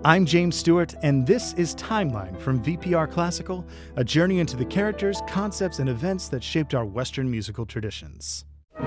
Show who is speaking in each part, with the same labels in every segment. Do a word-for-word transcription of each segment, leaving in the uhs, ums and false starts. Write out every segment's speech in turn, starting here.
Speaker 1: I'm James Stewart, and this is Timeline from V P R Classical, a journey into the characters, concepts, and events that shaped our Western musical traditions.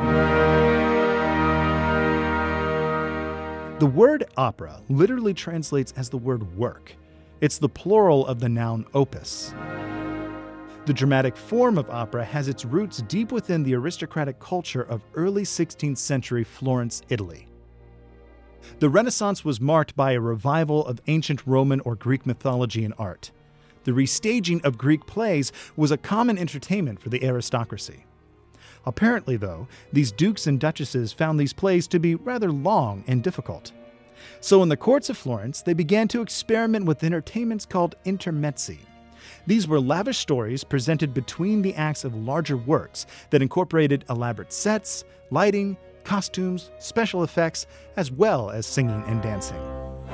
Speaker 1: The word opera literally translates as the word work. It's the plural of the noun opus. The dramatic form of opera has its roots deep within the aristocratic culture of early sixteenth century Florence, Italy. The Renaissance was marked by a revival of ancient Roman or Greek mythology and art. The restaging of Greek plays was a common entertainment for the aristocracy. Apparently, though, these dukes and duchesses found these plays to be rather long and difficult. So in the courts of Florence, they began to experiment with entertainments called intermezzi. These were lavish stories presented between the acts of larger works that incorporated elaborate sets, lighting, costumes, special effects, as well as singing and dancing.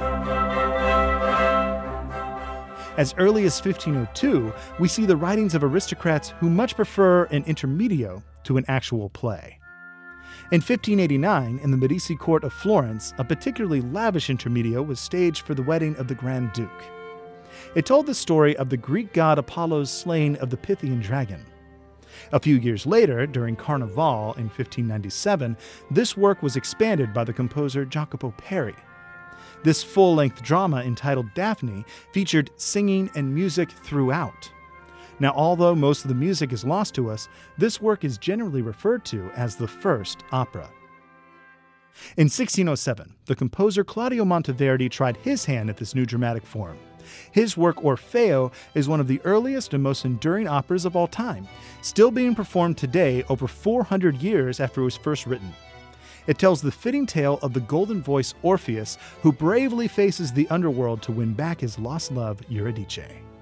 Speaker 1: As early as fifteen oh two, we see the writings of aristocrats who much prefer an intermedio to an actual play. In fifteen eighty-nine, in the Medici court of Florence, a particularly lavish intermedio was staged for the wedding of the Grand Duke. It told the story of the Greek god Apollo's slaying of the Pythian dragon. A few years later, during Carnival in fifteen ninety-seven, this work was expanded by the composer Jacopo Peri. This full-length drama entitled Daphne featured singing and music throughout. Now, although most of the music is lost to us, this work is generally referred to as the first opera. In sixteen oh seven, the composer Claudio Monteverdi tried his hand at this new dramatic form. His work Orfeo is one of the earliest and most enduring operas of all time, still being performed today over four hundred years after it was first written. It tells the fitting tale of the golden-voiced Orpheus who bravely faces the underworld to win back his lost love, Eurydice.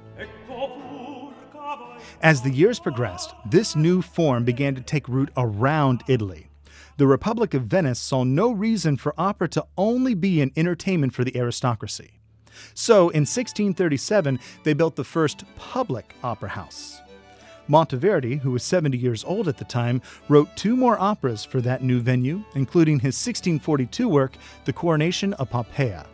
Speaker 1: As the years progressed, this new form began to take root around Italy. The Republic of Venice saw no reason for opera to only be an entertainment for the aristocracy. So, in sixteen thirty-seven, they built the first public opera house. Monteverdi, who was seventy years old at the time, wrote two more operas for that new venue, including his sixteen forty-two work, The Coronation of Poppea.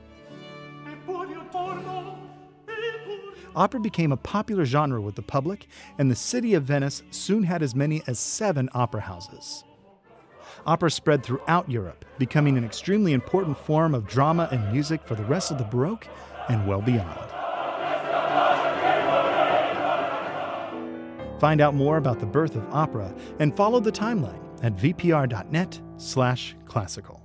Speaker 1: Opera became a popular genre with the public, and the city of Venice soon had as many as seven opera houses. Opera spread throughout Europe, becoming an extremely important form of drama and music for the rest of the Baroque and well beyond. Find out more about the birth of opera and follow the timeline at vpr.net slash classical.